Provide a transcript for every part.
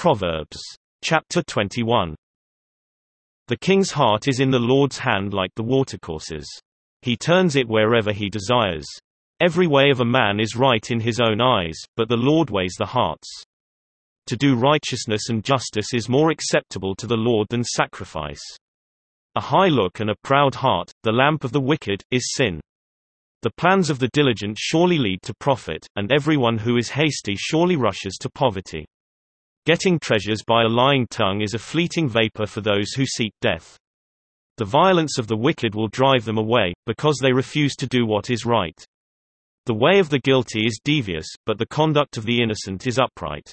Proverbs. Chapter 21. The king's heart is in the Lord's hand like the watercourses. He turns it wherever he desires. Every way of a man is right in his own eyes, but the Lord weighs the hearts. To do righteousness and justice is more acceptable to the Lord than sacrifice. A high look and a proud heart, the lamp of the wicked, is sin. The plans of the diligent surely lead to profit, and everyone who is hasty surely rushes to poverty. Getting treasures by a lying tongue is a fleeting vapor for those who seek death. The violence of the wicked will drive them away, because they refuse to do what is right. The way of the guilty is devious, but the conduct of the innocent is upright.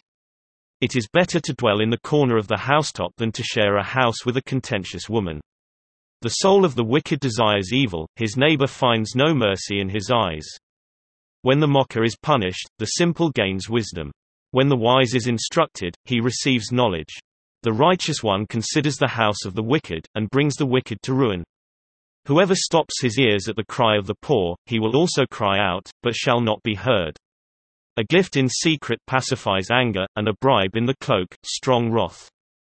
It is better to dwell in the corner of the housetop than to share a house with a contentious woman. The soul of the wicked desires evil, his neighbor finds no mercy in his eyes. When the mocker is punished, the simple gains wisdom. When the wise is instructed, he receives knowledge. The righteous one considers the house of the wicked, and brings the wicked to ruin. Whoever stops his ears at the cry of the poor, he will also cry out, but shall not be heard. A gift in secret pacifies anger, and a bribe in the cloak, strong wrath.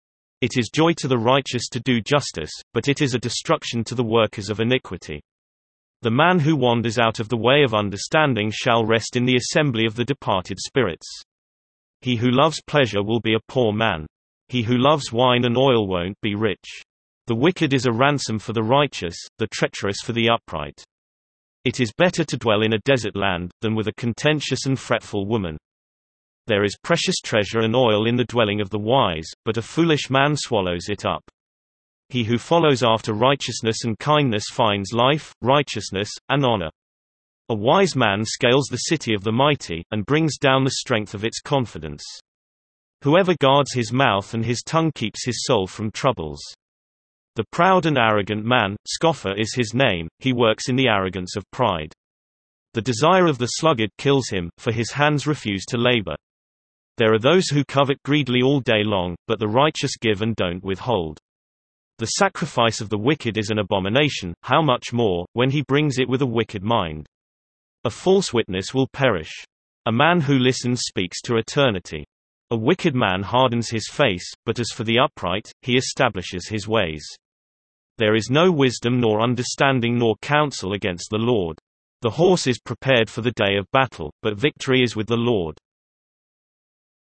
It is joy to the righteous to do justice, but it is a destruction to the workers of iniquity. The man who wanders out of the way of understanding shall rest in the assembly of the departed spirits. He who loves pleasure will be a poor man. He who loves wine and oil won't be rich. The wicked is a ransom for the righteous, the treacherous for the upright. It is better to dwell in a desert land, than with a contentious and fretful woman. There is precious treasure and oil in the dwelling of the wise, but a foolish man swallows it up. He who follows after righteousness and kindness finds life, righteousness, and honor. A wise man scales the city of the mighty, and brings down the strength of its confidence. Whoever guards his mouth and his tongue keeps his soul from troubles. The proud and arrogant man, scoffer is his name, he works in the arrogance of pride. The desire of the sluggard kills him, for his hands refuse to labor. There are those who covet greedily all day long, but the righteous give and don't withhold. The sacrifice of the wicked is an abomination, how much more, when he brings it with a wicked mind. A false witness will perish. A man who listens speaks to eternity. A wicked man hardens his face, but as for the upright, he establishes his ways. There is no wisdom nor understanding nor counsel against the Lord. The horse is prepared for the day of battle, but victory is with the Lord.